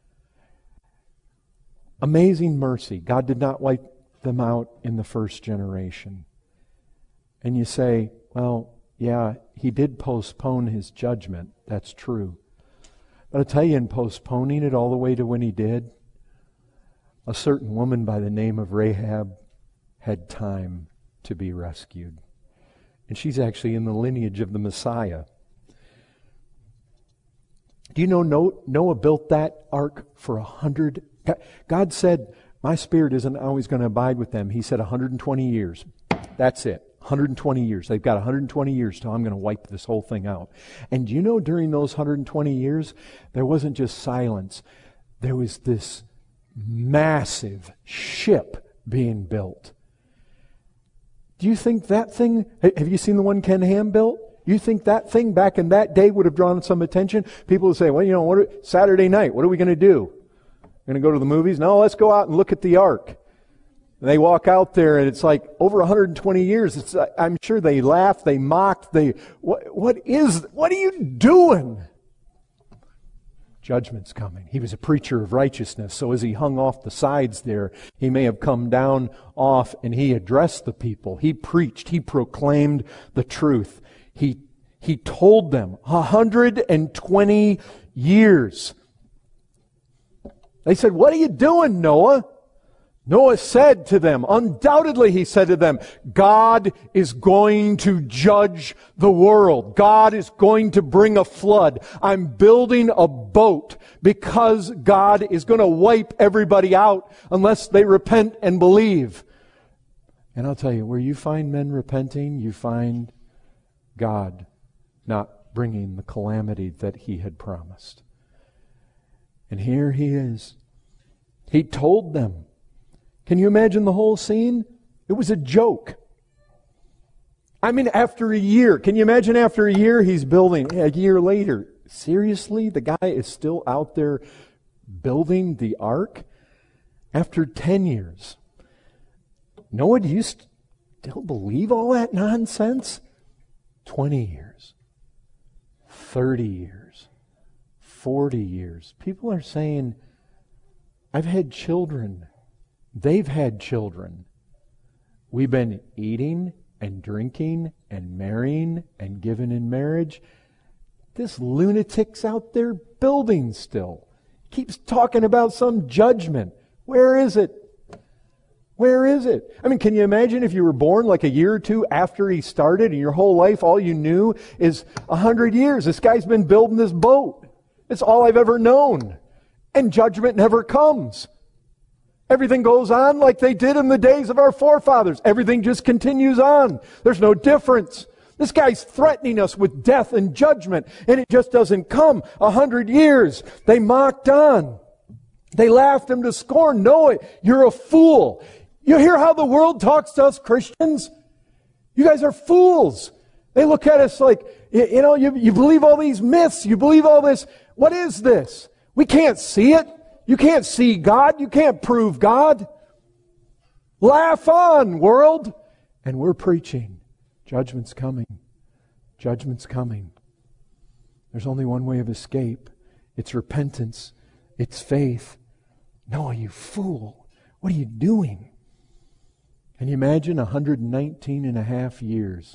Amazing mercy. God did not wipe them out in the first generation. And you say, well, yeah, He did postpone His judgment. That's true. But I'll tell you, in postponing it all the way to when He did, a certain woman by the name of Rahab had time to be rescued. And she's actually in the lineage of the Messiah. Do you know Noah built that ark for 100? God said, my Spirit isn't always going to abide with them. He said 120 years. That's it. 120 years. They've got 120 years till I'm going to wipe this whole thing out. And you know, during those 120 years, there wasn't just silence. There was this massive ship being built. Do you think that thing, have you seen the one Ken Ham built? You think that thing back in that day would have drawn some attention? People would say, well, you know, Saturday night, what are we going to do? Going to go to the movies? No, let's go out and look at the ark. And they walk out there, and it's like over 120 years. I'm sure they laughed, they mocked. What are you doing? Judgment's coming. He was a preacher of righteousness, so as he hung off the sides there, he may have come down off, and he addressed the people. He preached. He proclaimed the truth. He told them 120 years. They said, what are you doing, Noah? Noah said to them, undoubtedly he said to them, God is going to judge the world. God is going to bring a flood. I'm building a boat because God is going to wipe everybody out unless they repent and believe. And I'll tell you, where you find men repenting, you find God not bringing the calamity that He had promised. And here He is. He told them. Can you imagine the whole scene? It was a joke. I mean, after a year. Can you imagine after a year he's building? A year later. Seriously? The guy is still out there building the ark? After 10 years. Noah, do you still believe all that nonsense? 20 years. 30 years. 40 years. People are saying, I've had children. They've had children. We've been eating and drinking and marrying and giving in marriage. This lunatic's out there building still. Keeps talking about some judgment. Where is it? Where is it? I mean, can you imagine if you were born like a year or two after he started and your whole life all you knew is 100 years? This guy's been building this boat. It's all I've ever known. And judgment never comes. Everything goes on like they did in the days of our forefathers. Everything just continues on. There's no difference. This guy's threatening us with death and judgment, and it just doesn't come. 100 years. They mocked on. They laughed him to scorn. No, you're a fool. You hear how the world talks to us Christians? You guys are fools. They look at us like, you believe all these myths. You believe all this. What is this? We can't see it. You can't see God. You can't prove God. Laugh on, world. And we're preaching. Judgment's coming. Judgment's coming. There's only one way of escape. It's repentance. It's faith. No, you fool. What are you doing? Can you imagine 119 and a half years?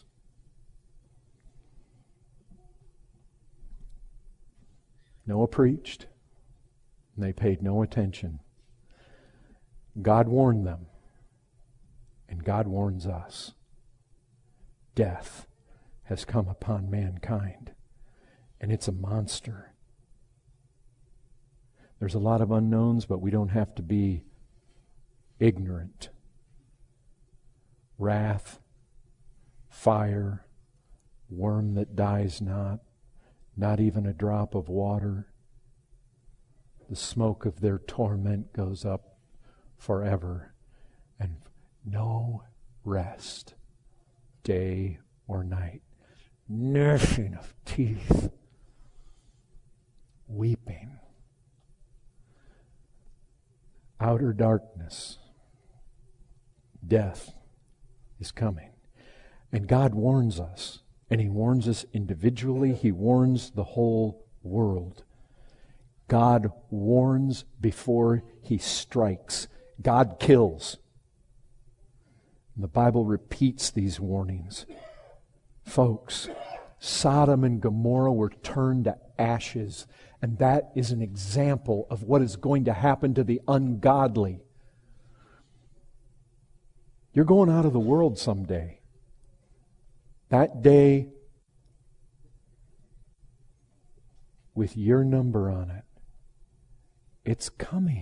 Noah preached, and they paid no attention. God warned them, and God warns us. Death has come upon mankind, and it's a monster. There's a lot of unknowns, but we don't have to be ignorant. Wrath, fire, worm that dies not even a drop of water. The smoke of their torment goes up forever, and no rest, day or night. Gnashing of teeth, weeping. Outer darkness, death is coming. And God warns us. And He warns us individually. He warns the whole world. God warns before He strikes. God kills. And the Bible repeats these warnings. Folks, Sodom and Gomorrah were turned to ashes. And that is an example of what is going to happen to the ungodly. You're going out of the world someday. That day with your number on it. It's coming.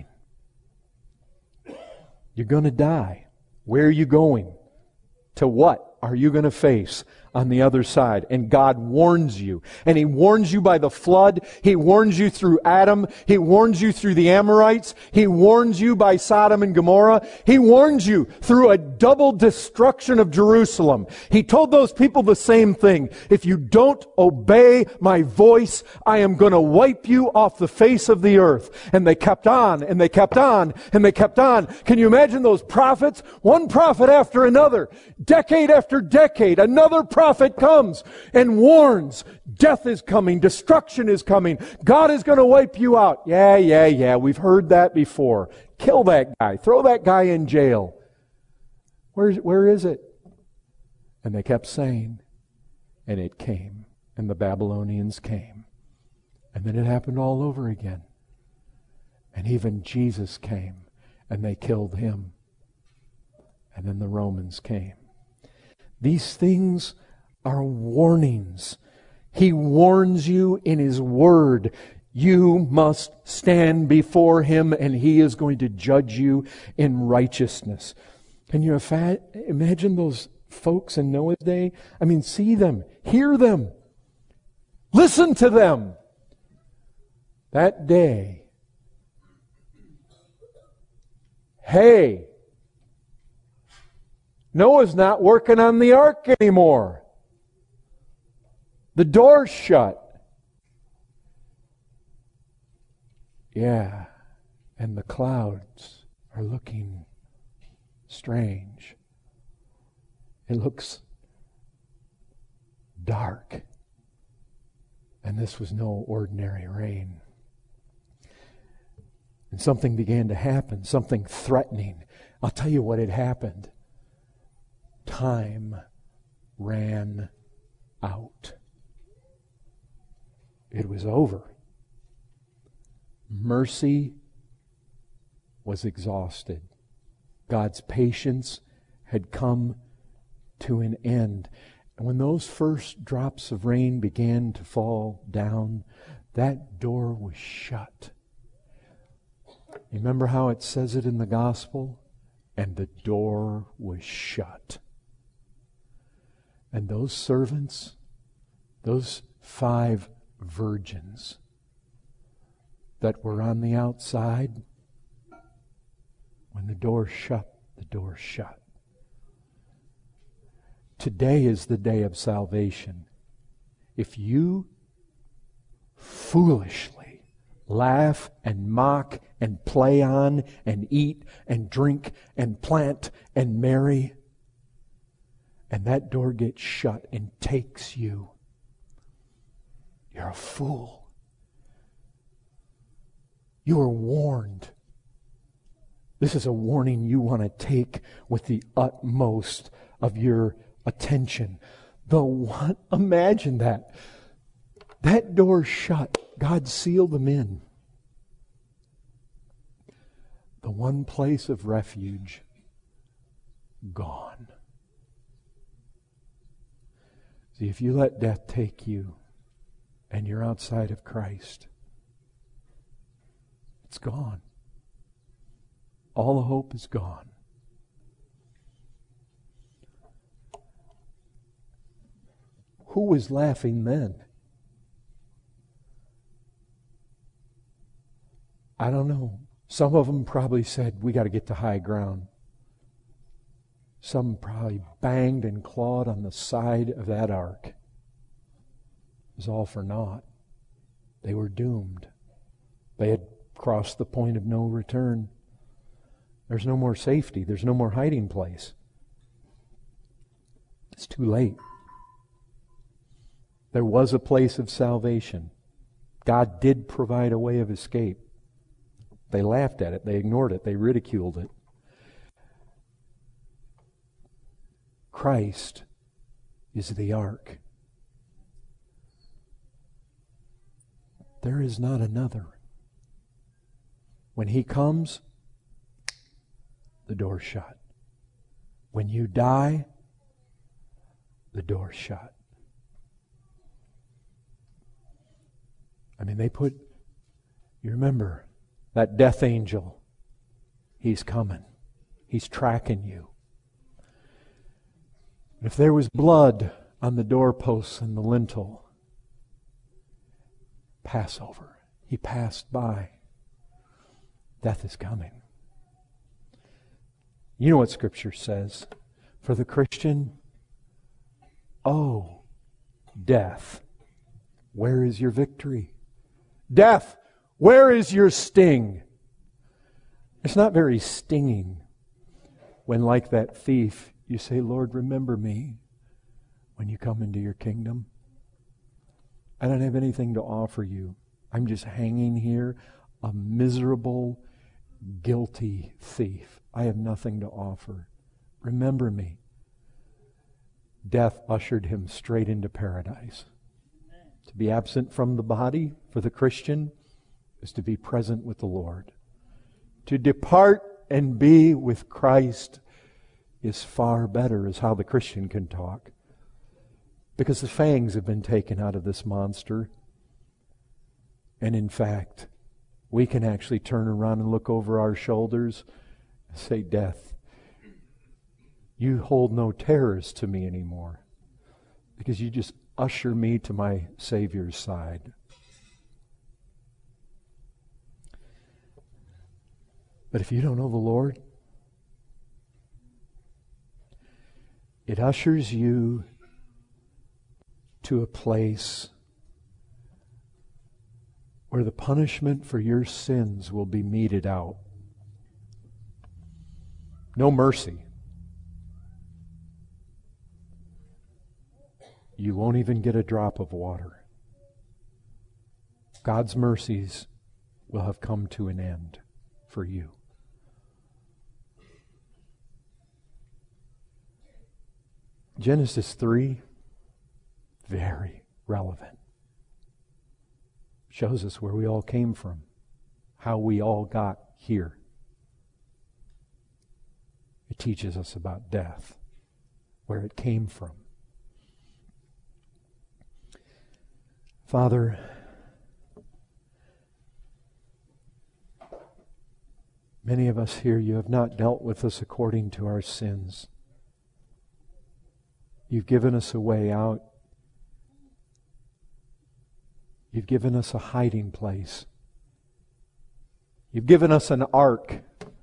You're going to die. Where are you going? To what are you going to face on the other side? And God warns you. And He warns you by the flood. He warns you through Adam. He warns you through the Amorites. He warns you by Sodom and Gomorrah. He warns you through a double destruction of Jerusalem. He told those people the same thing. If you don't obey my voice, I am going to wipe you off the face of the earth. And they kept on, and they kept on, and they kept on. Can you imagine those prophets? One prophet after another, decade after decade, another prophet comes and warns, death is coming, destruction is coming, God is going to wipe you out. Yeah, we've heard that before. Kill that guy, throw that guy in jail. Where is it? And they kept saying, and it came, and the Babylonians came. And then it happened all over again. And even Jesus came, and they killed Him. And then the Romans came. These things are warnings. He warns you in His Word. You must stand before Him, and He is going to judge you in righteousness. Can you imagine those folks in Noah's day? I mean, see them, hear them, listen to them. That day, hey, Noah's not working on the ark anymore. The door's shut. Yeah, and the clouds are looking strange. It looks dark. And this was no ordinary rain. And something began to happen, something threatening. I'll tell you what had happened. time ran out. It was over. Mercy was exhausted. God's patience had come to an end. And when those first drops of rain began to fall down, that door was shut. Remember how it says it in the gospel? And the door was shut. And those servants, those 5 virgins that were on the outside, when the door shut, the door shut. Today is the day of salvation. If you foolishly laugh and mock and play on and eat and drink and plant and marry, and that door gets shut and takes you, you're a fool. You are warned. This is a warning you want to take with the utmost of your attention. Imagine that. That door shut. God sealed them in. The one place of refuge gone. See, if you let death take you and you're outside of Christ, it's gone. All the hope is gone. Who was laughing then? I don't know. Some of them probably said, we got to get to high ground. Some probably banged and clawed on the side of that ark. It was all for naught. They were doomed. They had crossed the point of no return. There's no more safety. There's no more hiding place. It's too late. There was a place of salvation. God did provide a way of escape. They laughed at it. They ignored it. They ridiculed it. Christ is the ark. There is not another. When He comes, the door's shut. When you die, the door's shut. I mean, you remember, that death angel, he's coming. He's tracking you. If there was blood on the doorposts and the lintel, Passover, he passed by. Death is coming. You know what Scripture says. For the Christian, oh, death, where is your victory? Death, where is your sting? It's not very stinging when, like that thief, you say, Lord, remember me when you come into your kingdom. I don't have anything to offer you. I'm just hanging here, a miserable, guilty thief. I have nothing to offer. Remember me. Death ushered him straight into paradise. To be absent from the body for the Christian is to be present with the Lord. To depart and be with Christ is far better, is how the Christian can talk. Because the fangs have been taken out of this monster. And in fact, we can actually turn around and look over our shoulders and say, Death, you hold no terrors to me anymore. Because you just usher me to my Savior's side. But if you don't know the Lord, it ushers you to a place where the punishment for your sins will be meted out. No mercy. You won't even get a drop of water. God's mercies will have come to an end for you. Genesis 3, very relevant. Shows us where we all came from, how we all got here. It teaches us about death, where it came from. Father, many of us here, you have not dealt with us according to our sins. You've given us a way out. You've given us a hiding place. You've given us an ark.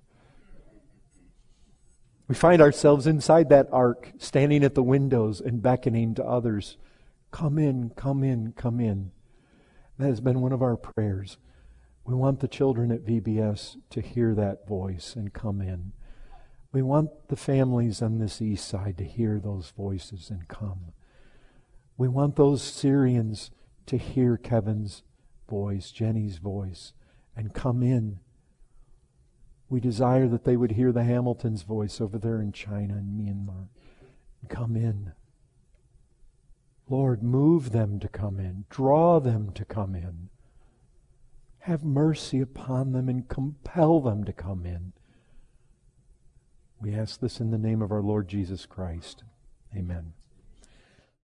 We find ourselves inside that ark, standing at the windows and beckoning to others. Come in, come in, come in. That has been one of our prayers. We want the children at VBS to hear that voice and come in. We want the families on this east side to hear those voices and come. We want those Syrians to hear Kevin's voice, Jenny's voice, and come in. We desire that they would hear the Hamilton's voice over there in China and Myanmar. Come in. Lord, move them to come in. Draw them to come in. Have mercy upon them and compel them to come in. We ask this in the name of our Lord Jesus Christ. Amen.